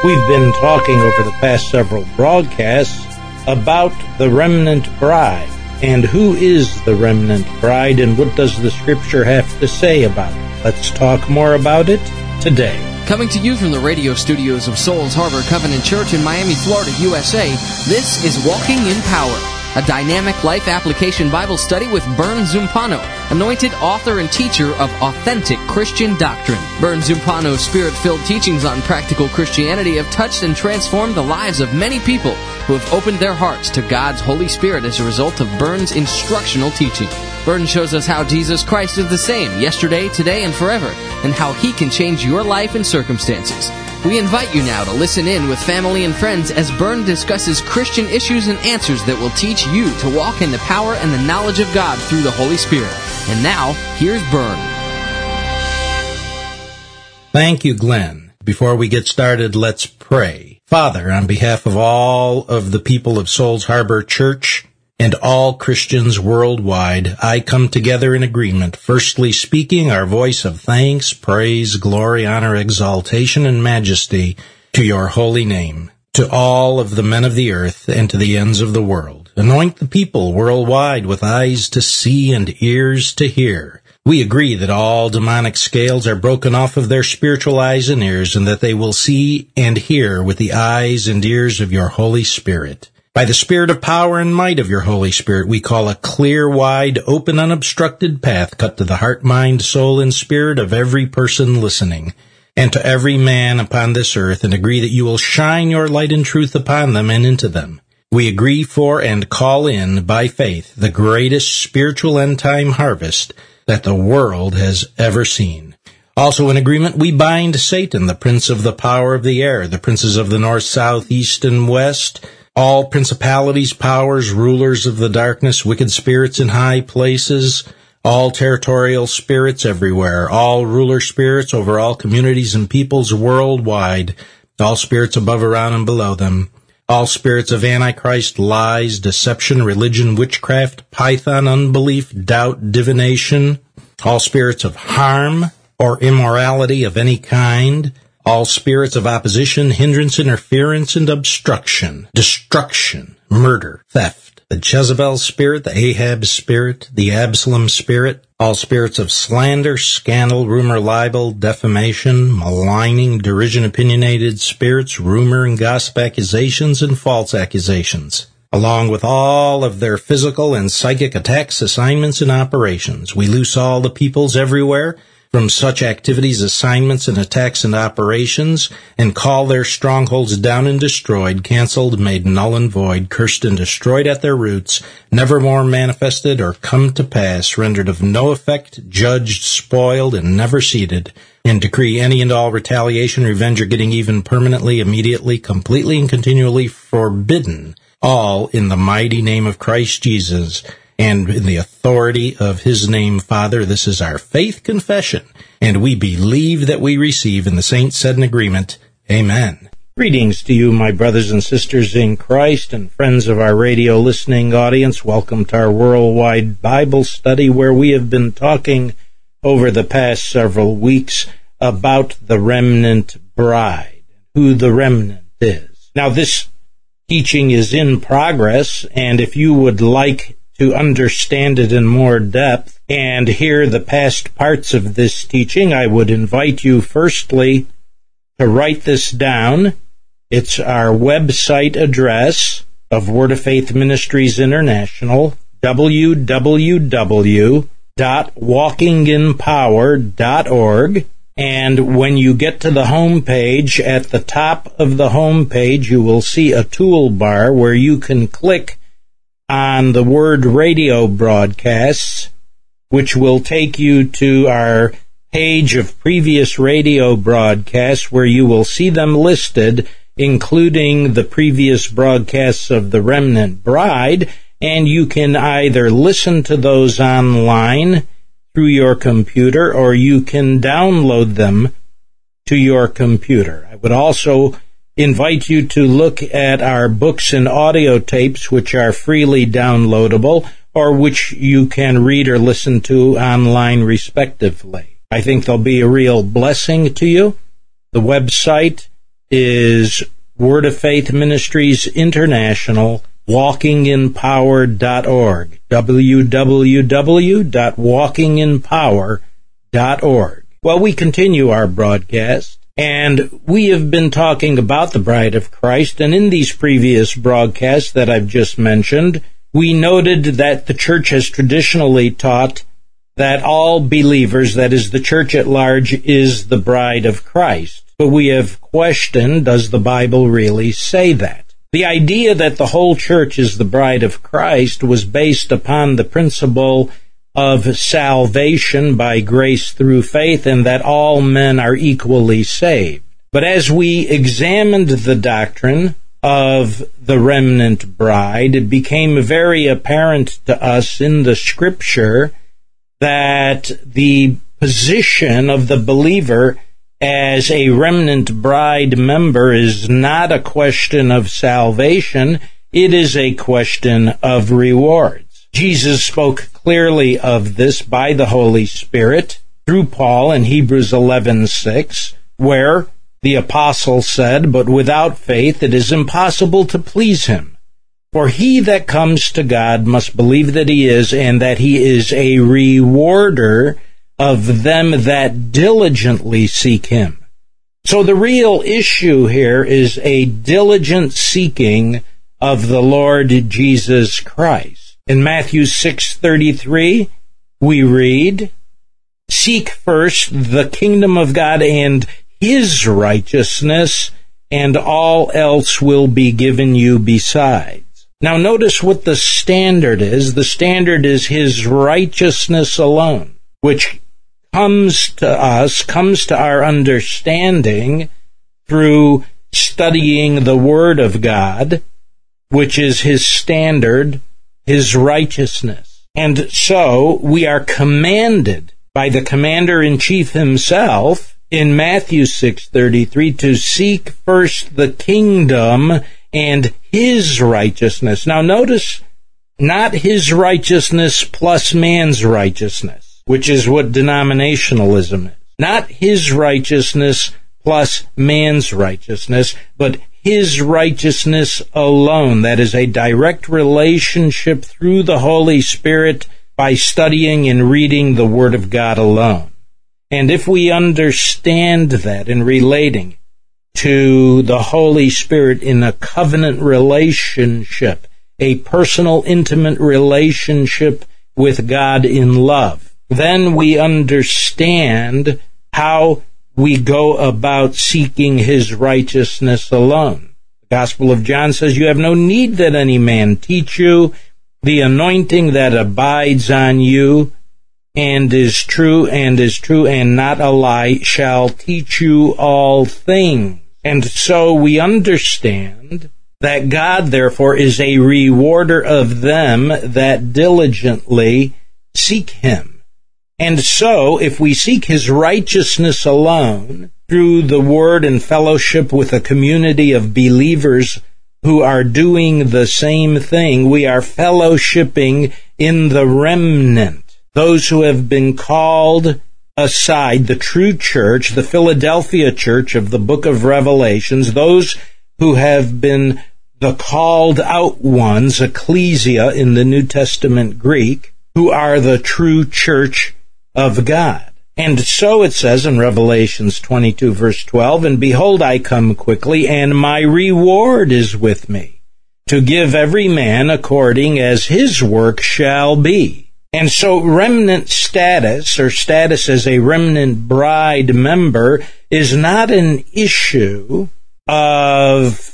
We've been talking over the past several broadcasts about the remnant bride. And who is the remnant bride, and what does the Scripture have to say about it? Let's talk more about it today. Coming to you from the radio studios of Souls Harbor Covenant Church in Miami, Florida, USA, this is Walking in Power, a dynamic life application Bible study with Bern Zumpano, anointed author and teacher of authentic Christian doctrine. Bern Zumpano's spirit-filled teachings on practical Christianity have touched and transformed the lives of many people who have opened their hearts to God's Holy Spirit as a result of Bern's instructional teaching. Bern shows us how Jesus Christ is the same yesterday, today, and forever, and how He can change your life and circumstances. We invite you now to listen in with family and friends as Bern discusses Christian issues and answers that will teach you to walk in the power and the knowledge of God through the Holy Spirit. And now, here's Bern. Thank you, Glenn. Before we get started, let's pray. Father, on behalf of all of the people of Souls Harbor Church and all Christians worldwide, I come together in agreement, firstly speaking our voice of thanks, praise, glory, honor, exaltation, and majesty to your holy name, to all of the men of the earth and to the ends of the world. Anoint the people worldwide with eyes to see and ears to hear. We agree that all demonic scales are broken off of their spiritual eyes and ears, and that they will see and hear with the eyes and ears of your Holy Spirit. By the Spirit of power and might of your Holy Spirit, we call a clear, wide, open, unobstructed path cut to the heart, mind, soul, and spirit of every person listening, and to every man upon this earth, and agree that you will shine your light and truth upon them and into them. We agree for and call in, by faith, the greatest spiritual end-time harvest that the world has ever seen. Also in agreement, we bind Satan, the prince of the power of the air, the princes of the north, south, east, and west, all principalities, powers, rulers of the darkness, wicked spirits in high places, all territorial spirits everywhere, all ruler spirits over all communities and peoples worldwide, all spirits above, around, and below them, all spirits of Antichrist, lies, deception, religion, witchcraft, python, unbelief, doubt, divination, all spirits of harm or immorality of any kind, all spirits of opposition, hindrance, interference, and obstruction, destruction, murder, theft, the Jezebel spirit, the Ahab spirit, the Absalom spirit, all spirits of slander, scandal, rumor, libel, defamation, maligning, derision, opinionated spirits, rumor and gossip accusations, and false accusations, along with all of their physical and psychic attacks, assignments, and operations. We loose all the peoples everywhere from such activities, assignments, and attacks and operations, and call their strongholds down and destroyed, canceled, made null and void, cursed and destroyed at their roots, never more manifested or come to pass, rendered of no effect, judged, spoiled, and never seated, and decree any and all retaliation, revenge, or getting even permanently, immediately, completely, and continually forbidden, all in the mighty name of Christ Jesus, and in the authority of His name, Father. This is our faith confession, and we believe that we receive, and the saints said in agreement, Amen. Greetings to you, my brothers and sisters in Christ, and friends of our radio listening audience. Welcome to our worldwide Bible study, where we have been talking over the past several weeks about the remnant bride, who the remnant is. Now, this teaching is in progress, and if you would like to understand it in more depth and hear the past parts of this teaching, I would invite you firstly to write this down. It's our website address of Word of Faith Ministries International, www.walkinginpower.org. And when you get to the home page, at the top of the home page, you will see a toolbar where you can click on the word radio broadcasts, which will take you to our page of previous radio broadcasts, where you will see them listed, including the previous broadcasts of the Remnant Bride, and you can either listen to those online through your computer, or you can download them to your computer. I would also invite you to look at our books and audio tapes, which are freely downloadable, or which you can read or listen to online respectively. I think they'll be a real blessing to you. The website is Word of Faith Ministries International, walkinginpower.org, www.walkinginpower.org. Well, we continue our broadcast, and we have been talking about the Bride of Christ, and in these previous broadcasts that I've just mentioned, we noted that the church has traditionally taught that all believers, that is, the church at large, is the bride of Christ. But we have questioned, does the Bible really say that? The idea that the whole church is the bride of Christ was based upon the principle of salvation by grace through faith, and that all men are equally saved. But as we examined the doctrine of the remnant bride, it became very apparent to us in the Scripture that the position of the believer as a remnant bride member is not a question of salvation, it is a question of rewards. Jesus spoke clearly of this by the Holy Spirit through Paul in Hebrews 11:6, where the apostle said, "But without faith it is impossible to please him. For he that comes to God must believe that he is, and that he is a rewarder of them that diligently seek him." So the real issue here is a diligent seeking of the Lord Jesus Christ. In Matthew 6:33, we read, "Seek first the kingdom of God and his righteousness, and all else will be given you besides." Now notice what the standard is. The standard is his righteousness alone, which comes to our understanding through studying the Word of God, which is his standard, his righteousness. And so we are commanded by the commander-in-chief himself in Matthew 6:33 to seek first the kingdom and his righteousness. Now notice, not his righteousness plus man's righteousness, which is what denominationalism is. Not his righteousness plus man's righteousness, but his righteousness alone. That is a direct relationship through the Holy Spirit by studying and reading the Word of God alone. And if we understand that in relating to the Holy Spirit in a covenant relationship, a personal, intimate relationship with God in love, then we understand how we go about seeking his righteousness alone. The Gospel of John says, "You have no need that any man teach you. The anointing that abides on you and is true and not a lie shall teach you all things." And so we understand that God, therefore, is a rewarder of them that diligently seek him. And so, if we seek his righteousness alone through the Word and fellowship with a community of believers who are doing the same thing, we are fellowshipping in the remnant, those who have been called aside, the true church, the Philadelphia church of the book of Revelations, those who have been the called out ones, ecclesia in the New Testament Greek, who are the true church of God. And so it says in Revelations 22 verse 12, "And behold, I come quickly, and my reward is with me, to give every man according as his work shall be." And so remnant status, or status as a remnant bride member, is not an issue of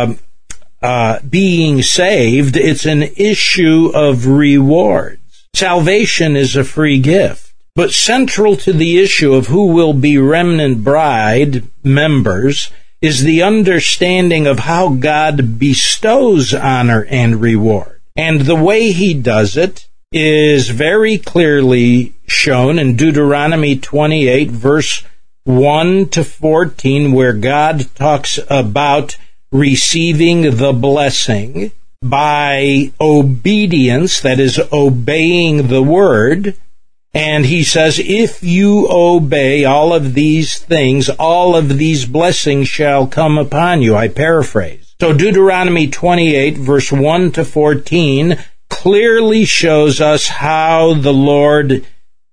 being saved. It's an issue of rewards. Salvation is a free gift. But central to the issue of who will be remnant bride members is the understanding of how God bestows honor and reward. And the way he does it is very clearly shown in Deuteronomy 28, verse 1 to 14, where God talks about receiving the blessing by obedience, that is, obeying the Word, And he says, if you obey all of these things, all of these blessings shall come upon you. I paraphrase. So Deuteronomy 28, verse 1 to 14, clearly shows us how the Lord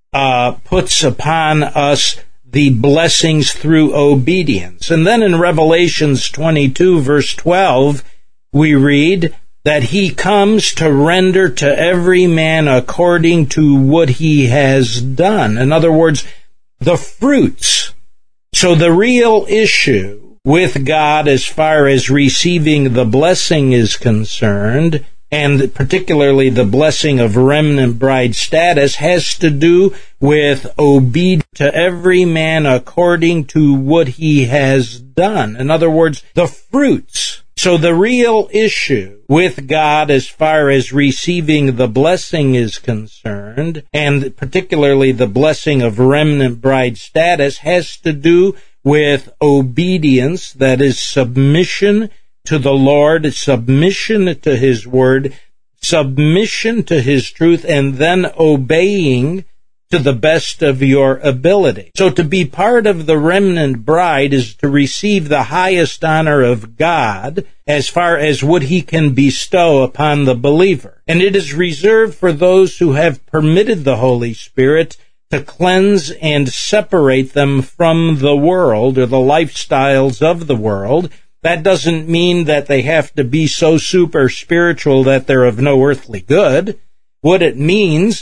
puts upon us the blessings through obedience. And then in Revelations 22, verse 12, we read that he comes to render to every man according to what he has done. In other words, the fruits. So the real issue with God as far as receiving the blessing is concerned, and particularly the blessing of remnant bride status, has to do with obedience to every man according to what he has done. In other words, the fruits. So the real issue with God as far as receiving the blessing is concerned, and particularly the blessing of remnant bride status, has to do with obedience, that is submission to the Lord, submission to his word, submission to his truth, and then obeying to the best of your ability. So to be part of the remnant bride is to receive the highest honor of God as far as what he can bestow upon the believer. And it is reserved for those who have permitted the Holy Spirit to cleanse and separate them from the world or the lifestyles of the world. That doesn't mean that they have to be so super spiritual that they're of no earthly good. What it means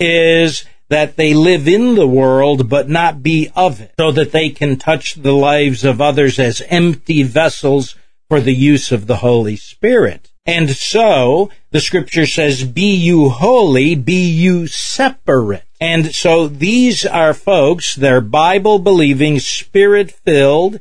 is that they live in the world but not be of it, so that they can touch the lives of others as empty vessels for the use of the Holy Spirit. And so, the scripture says, be you holy, be you separate. And so these are folks, they're Bible-believing, Spirit-filled,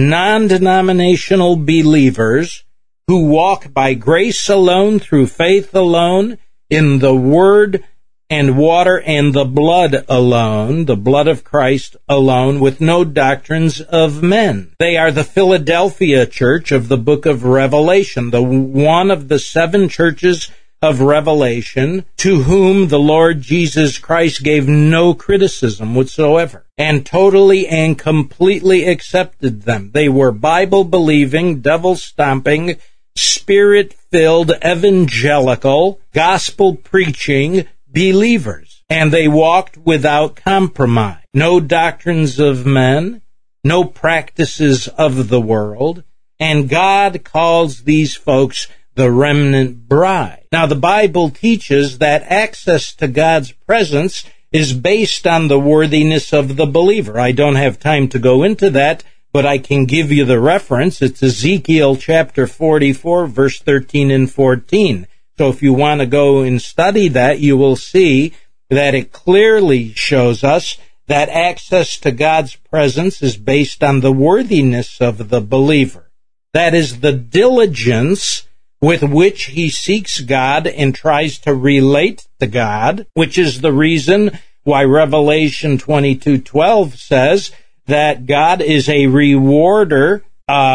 non-denominational believers who walk by grace alone, through faith alone, in the Word and water and the blood alone, the blood of Christ alone, with no doctrines of men. They are the Philadelphia church of the book of Revelation, the one of the 7 churches of Revelation to whom the Lord Jesus Christ gave no criticism whatsoever, and totally and completely accepted them. They were Bible-believing, devil-stomping, Spirit-filled, evangelical, gospel-preaching believers, and they walked without compromise. No doctrines of men, no practices of the world, and God calls these folks the remnant bride. Now, the Bible teaches that access to God's presence is based on the worthiness of the believer. I don't have time to go into that, but I can give you the reference. It's Ezekiel chapter 44, verse 13 and 14. So if you want to go and study that, you will see that it clearly shows us that access to God's presence is based on the worthiness of the believer. That is the diligence with which he seeks God and tries to relate to God, which is the reason why Revelation 22:12 says that God is a rewarder,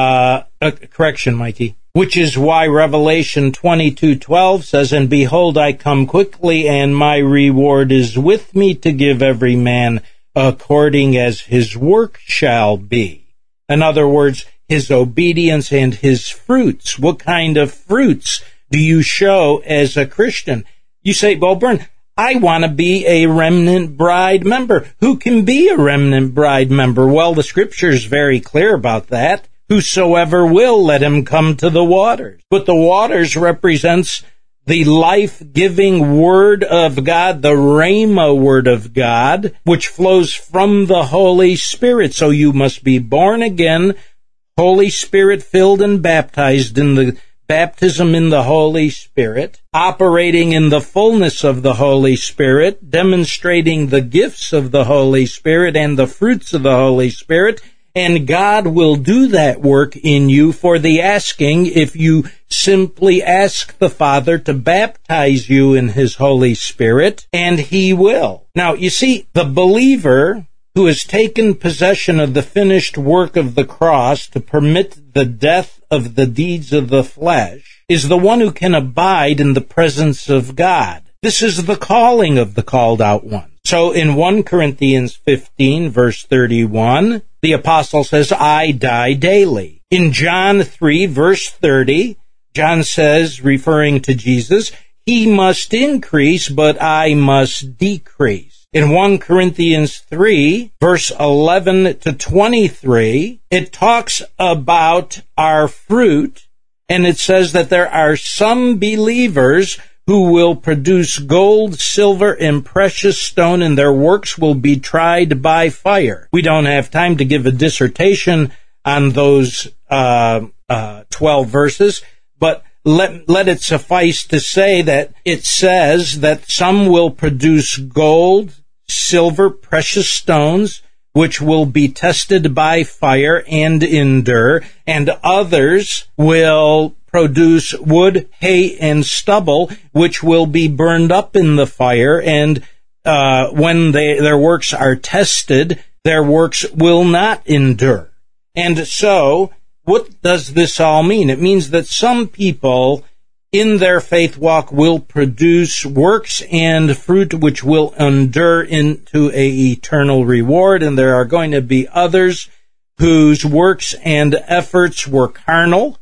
correction, Mikey, which is why Revelation 22:12 says, and behold, I come quickly, and my reward is with me to give every man according as his work shall be. In other words, his obedience and his fruits. What kind of fruits do you show as a Christian? You say, well, Bern, I want to be a remnant bride member. Who can be a remnant bride member? Well, the scripture is very clear about that. Whosoever will, let him come to the waters. But the waters represents the life-giving Word of God, the Rhema Word of God, which flows from the Holy Spirit. So you must be born again, Holy Spirit filled and baptized in the baptism in the Holy Spirit, operating in the fullness of the Holy Spirit, demonstrating the gifts of the Holy Spirit and the fruits of the Holy Spirit, and God will do that work in you for the asking if you simply ask the Father to baptize you in His Holy Spirit, and He will. Now, you see, the believer who has taken possession of the finished work of the cross to permit the death of the deeds of the flesh is the one who can abide in the presence of God. This is the calling of the called out ones. So in 1 Corinthians 15, verse 31, the apostle says, I die daily. In John 3, verse 30, John says, referring to Jesus, he must increase, but I must decrease. In 1 Corinthians 3, verse 11 to 23, it talks about our fruit, and it says that there are some believers who will produce gold, silver, and precious stone, and their works will be tried by fire. We don't have time to give a dissertation on those 12 verses, but let it suffice to say that it says that some will produce gold, silver, precious stones, which will be tested by fire and endure, and others will produce wood, hay, and stubble, which will be burned up in the fire, and when their works are tested, their works will not endure. And so, what does this all mean? It means that some people in their faith walk will produce works and fruit which will endure into a eternal reward, and there are going to be others whose works and efforts were carnal,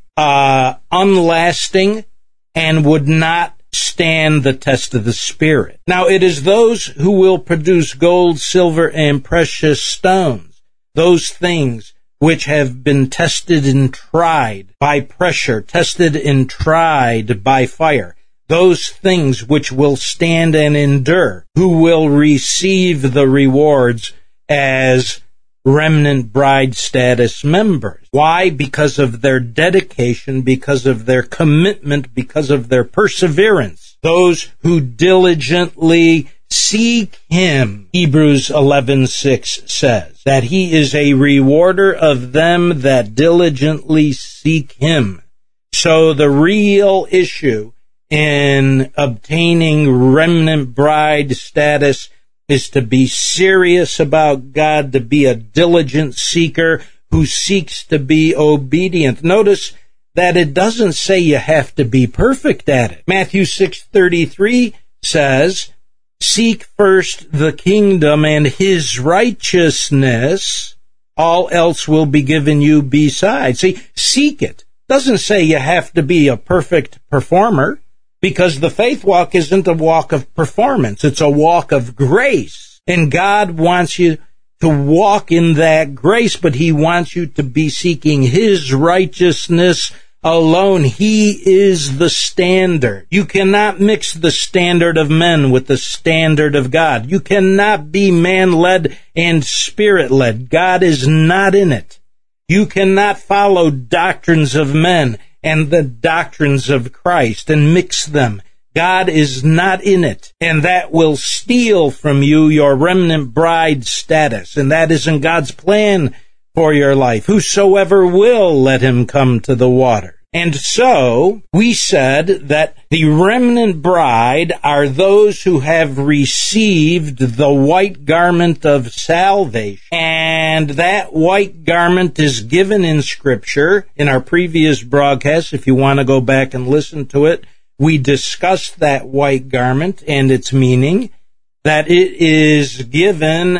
unlasting, and would not stand the test of the Spirit. Now, it is those who will produce gold, silver, and precious stones, those things which have been tested and tried by pressure, tested and tried by fire, those things which will stand and endure, who will receive the rewards as remnant bride status members. Why? Because of their dedication, because of their commitment, because of their perseverance. Those who diligently seek him, Hebrews 11:6 says, that he is a rewarder of them that diligently seek him. So the real issue in obtaining remnant bride status is to be serious about God, to be a diligent seeker who seeks to be obedient. Notice that it doesn't say you have to be perfect at it. Matthew 6:33 says, seek first the kingdom and his righteousness, all else will be given you besides. See, seek it. Doesn't say you have to be a perfect performer, because the faith walk isn't a walk of performance. It's a walk of grace. And God wants you to walk in that grace, but he wants you to be seeking his righteousness alone. He is the standard. You cannot mix the standard of men with the standard of God. You cannot be man-led and spirit-led. God is not in it. You cannot follow doctrines of men and the doctrines of Christ and mix them. God is not in it, and that will steal from you your remnant bride status, and that isn't God's plan for your life. Whosoever will, let him come to the water. And so, we said that the remnant bride are those who have received the white garment of salvation. And that white garment is given in Scripture. In our previous broadcast, if you want to go back and listen to it, we discussed that white garment and its meaning, that it is given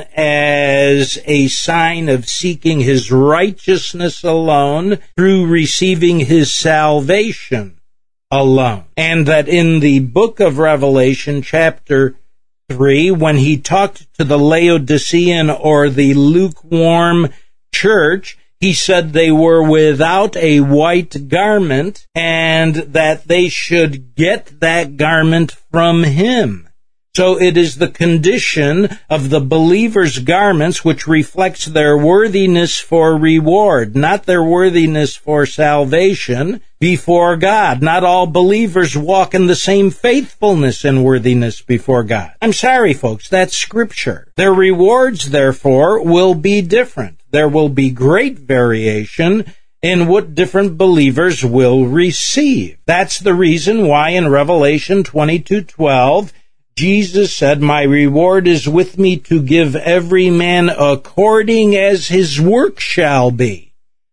as a sign of seeking his righteousness alone through receiving his salvation alone. And that in the book of Revelation, chapter 3, when he talked to the Laodicean or the lukewarm church, he said they were without a white garment and that they should get that garment from him. So it is the condition of the believer's garments which reflects their worthiness for reward, not their worthiness for salvation before God. Not all believers walk in the same faithfulness and worthiness before God. I'm sorry, folks, that's Scripture. Their rewards, therefore, will be different. There will be great variation in what different believers will receive. That's the reason why in Revelation 22:12, Jesus said, my reward is with me to give every man according as his work shall be.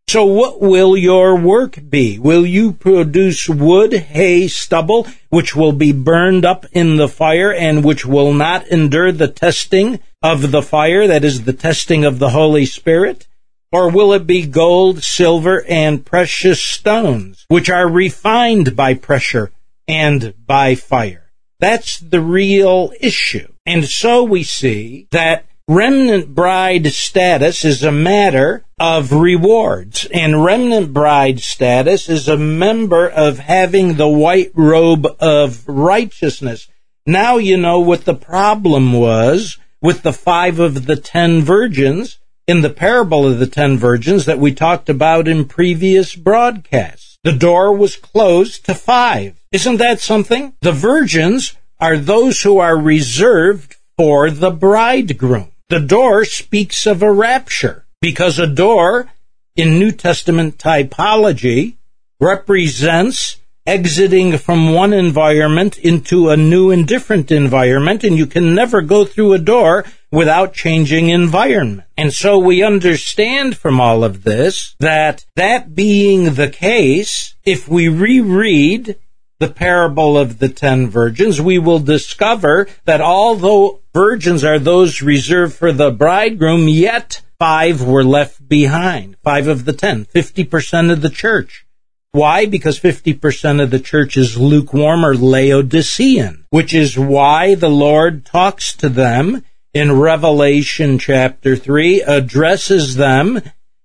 So what will your work be? Will you produce wood, hay, stubble, which will be burned up in the fire and which will not endure the testing of the fire, that is, the testing of the Holy Spirit? Or will it be gold, silver, and precious stones, which are refined by pressure and by fire? That's the real issue. And so we see that remnant bride status is a matter of rewards, and remnant bride status is a member of having the white robe of righteousness. Now you know what the problem was with the 5 of the 10 virgins in the parable of the 10 virgins that we talked about in previous broadcasts. The door was closed to 5. Isn't that something? The virgins are those who are reserved for the bridegroom. The door speaks of a rapture, because a door in New Testament typology represents exiting from one environment into a new and different environment, and you can never go through a door without changing environment. And so we understand from all of this that being the case, if we reread the parable of the 10 virgins, we will discover that although virgins are those reserved for the bridegroom, yet 5 were left behind. 5 of the 10, 50% of the church. Why? Because 50% of the church is lukewarm or Laodicean, which is why the Lord talks to them in Revelation chapter 3, addresses them,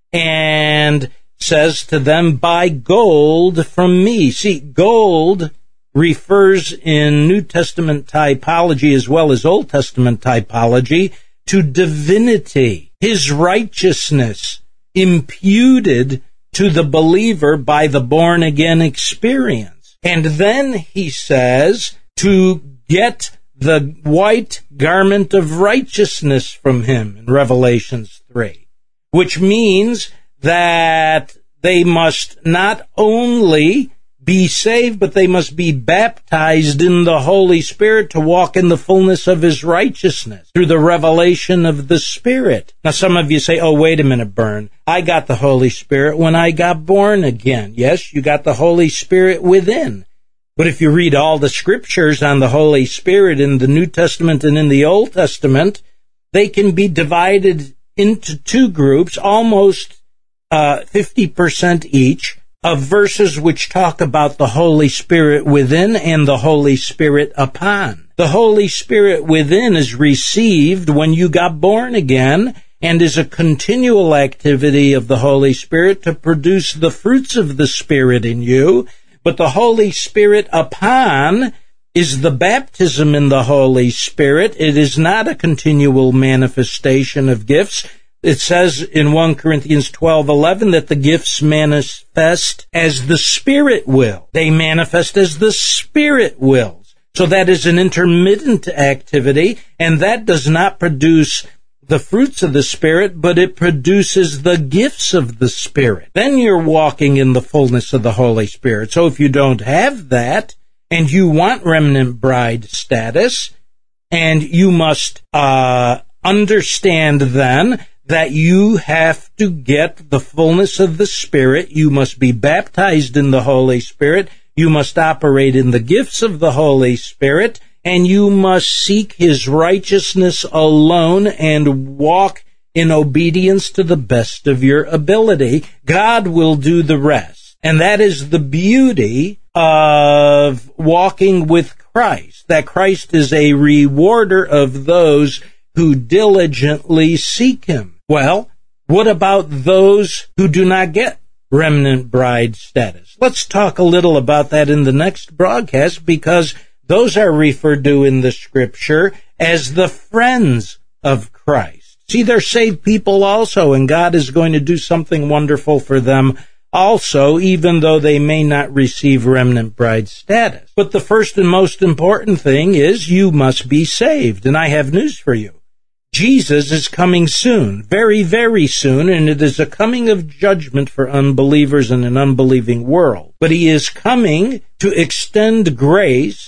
and says to them, buy gold from me. See, gold refers in New Testament typology as well as Old Testament typology to divinity, his righteousness imputed to the believer by the born-again experience. And then he says to get the white garment of righteousness from him in Revelations 3, which means that they must not only be saved, but they must be baptized in the Holy Spirit to walk in the fullness of his righteousness through the revelation of the Spirit. Now, some of you say, oh, wait a minute, Bern. I got the Holy Spirit when I got born again. Yes, you got the Holy Spirit within. But if you read all the scriptures on the Holy Spirit in the New Testament and in the Old Testament, they can be divided into 2 groups, almost 50% each, of verses which talk about the Holy Spirit within and the Holy Spirit upon. The Holy Spirit within is received when you got born again and is a continual activity of the Holy Spirit to produce the fruits of the Spirit in you. But the Holy Spirit upon is the baptism in the Holy Spirit. It is not a continual manifestation of gifts. It says in 1 Corinthians 12:11 that the gifts manifest as the Spirit will. They manifest as the Spirit wills. So that is an intermittent activity, and that does not produce the fruits of the Spirit, but it produces the gifts of the Spirit. Then you're walking in the fullness of the Holy Spirit. So if you don't have that, and you want remnant bride status, and you must understand then that you have to get the fullness of the Spirit. You must be baptized in the Holy Spirit. You must operate in the gifts of the Holy Spirit, and you must seek his righteousness alone and walk in obedience to the best of your ability. God will do the rest. And that is the beauty of walking with Christ, that Christ is a rewarder of those who diligently seek him. Well, what about those who do not get remnant bride status? Let's talk a little about that in the next broadcast, because those are referred to in the scripture as the friends of Christ. See, they're saved people also, and God is going to do something wonderful for them also, even though they may not receive remnant bride status. But the first and most important thing is you must be saved, and I have news for you. Jesus is coming soon, very, very soon, and it is a coming of judgment for unbelievers in an unbelieving world. But he is coming to extend grace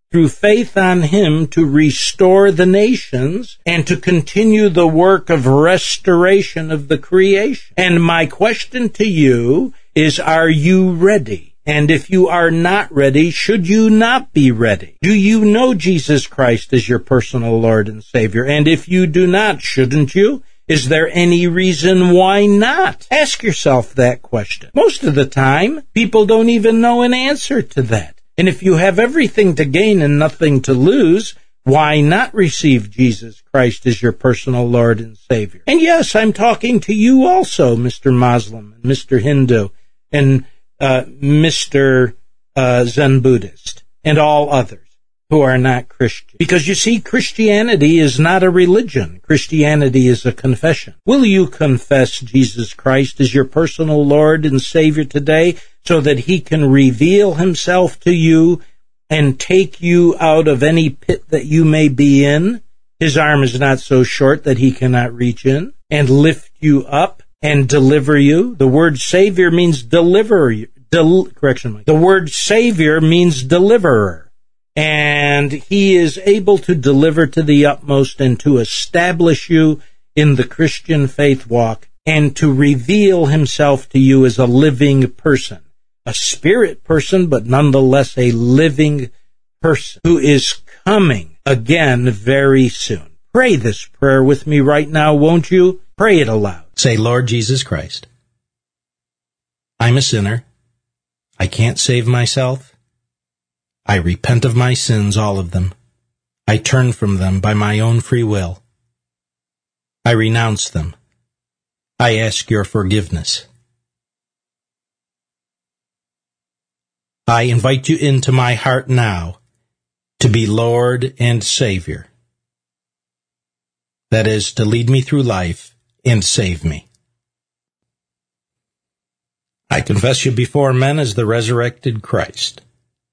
through faith on him to restore the nations and to continue the work of restoration of the creation. And my question to you is, are you ready? And if you are not ready, should you not be ready? Do you know Jesus Christ as your personal Lord and Savior? And if you do not, shouldn't you? Is there any reason why not? Ask yourself that question. Most of the time, people don't even know an answer to that. And if you have everything to gain and nothing to lose, why not receive Jesus Christ as your personal Lord and Savior? And yes, I'm talking to you also, Mr. Muslim, and Mr. Hindu, and Mr. Zen Buddhist, and all others who are not Christian. Because you see, Christianity is not a religion. Christianity is a confession. Will you confess Jesus Christ as your personal Lord and Savior today so that he can reveal himself to you and take you out of any pit that you may be in? His arm is not so short that he cannot reach in, and lift you up and deliver you. The word Savior means deliverer. The word Savior means deliverer. And he is able to deliver to the utmost and to establish you in the Christian faith walk and to reveal himself to you as a living person, a spirit person, but nonetheless a living person who is coming again very soon. Pray this prayer with me right now, won't you? Pray it aloud. Say, Lord Jesus Christ, I'm a sinner. I can't save myself. I repent of my sins, all of them. I turn from them by my own free will. I renounce them. I ask your forgiveness. I invite you into my heart now to be Lord and Savior. That is, to lead me through life and save me. I confess you before men as the resurrected Christ.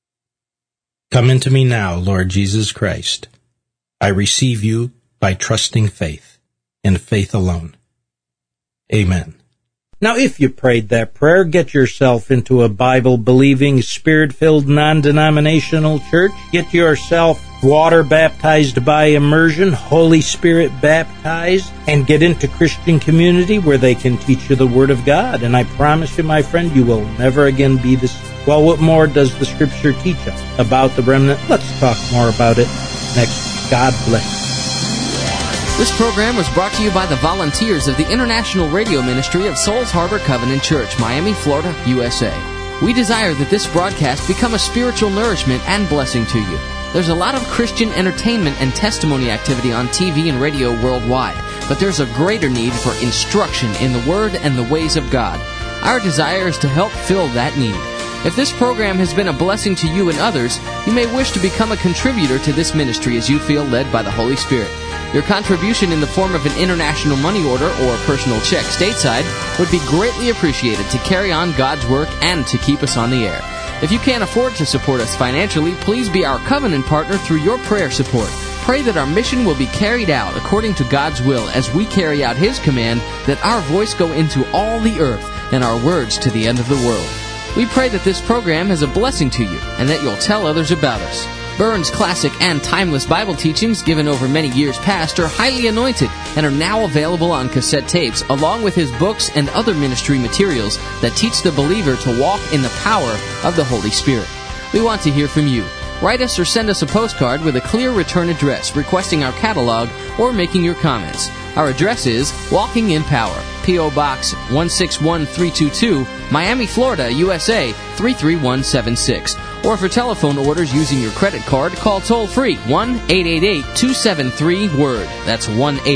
Come into me now, Lord Jesus Christ. I receive you by trusting faith, and faith alone. Amen. Now, if you prayed that prayer, get yourself into a Bible-believing, Spirit-filled, non-denominational church. Get yourself water-baptized by immersion, Holy Spirit-baptized, and get into Christian community where they can teach you the Word of God. And I promise you, my friend, you will never again be the same. Well, what more does the Scripture teach us about the remnant? Let's talk more about it next week. God bless. This program was brought to you by the volunteers of the International Radio Ministry of Souls Harbor Covenant Church, Miami, Florida, USA. We desire that this broadcast become a spiritual nourishment and blessing to you. There's a lot of Christian entertainment and testimony activity on TV and radio worldwide, but there's a greater need for instruction in the Word and the ways of God. Our desire is to help fill that need. If this program has been a blessing to you and others, you may wish to become a contributor to this ministry as you feel led by the Holy Spirit. Your contribution in the form of an international money order or a personal check stateside would be greatly appreciated to carry on God's work and to keep us on the air. If you can't afford to support us financially, please be our covenant partner through your prayer support. Pray that our mission will be carried out according to God's will as we carry out His command that our voice go into all the earth and our words to the end of the world. We pray that this program is a blessing to you and that you'll tell others about us. Burns' classic and timeless Bible teachings given over many years past are highly anointed and are now available on cassette tapes, along with his books and other ministry materials that teach the believer to walk in the power of the Holy Spirit. We want to hear from you. Write us or send us a postcard with a clear return address requesting our catalog or making your comments. Our address is Walking in Power, P.O. Box 161322, Miami, Florida, USA 33176. Or for telephone orders using your credit card, call toll-free 1-888-273-WORD. That's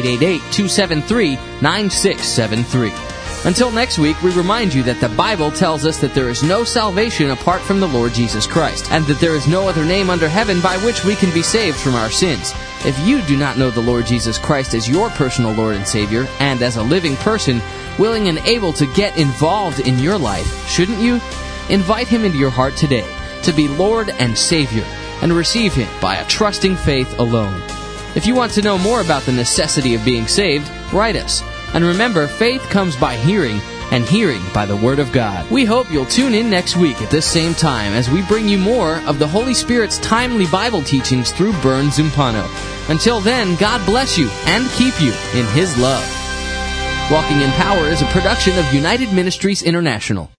1-888-273-9673. Until next week, we remind you that the Bible tells us that there is no salvation apart from the Lord Jesus Christ, and that there is no other name under heaven by which we can be saved from our sins. If you do not know the Lord Jesus Christ as your personal Lord and Savior, and as a living person, willing and able to get involved in your life, shouldn't you? Invite Him into your heart today to be Lord and Savior, and receive Him by a trusting faith alone. If you want to know more about the necessity of being saved, write us. And remember, faith comes by hearing, and hearing by the Word of God. We hope you'll tune in next week at this same time as we bring you more of the Holy Spirit's timely Bible teachings through Bern Zumpano. Until then, God bless you and keep you in His love. Walking in Power is a production of United Ministries International.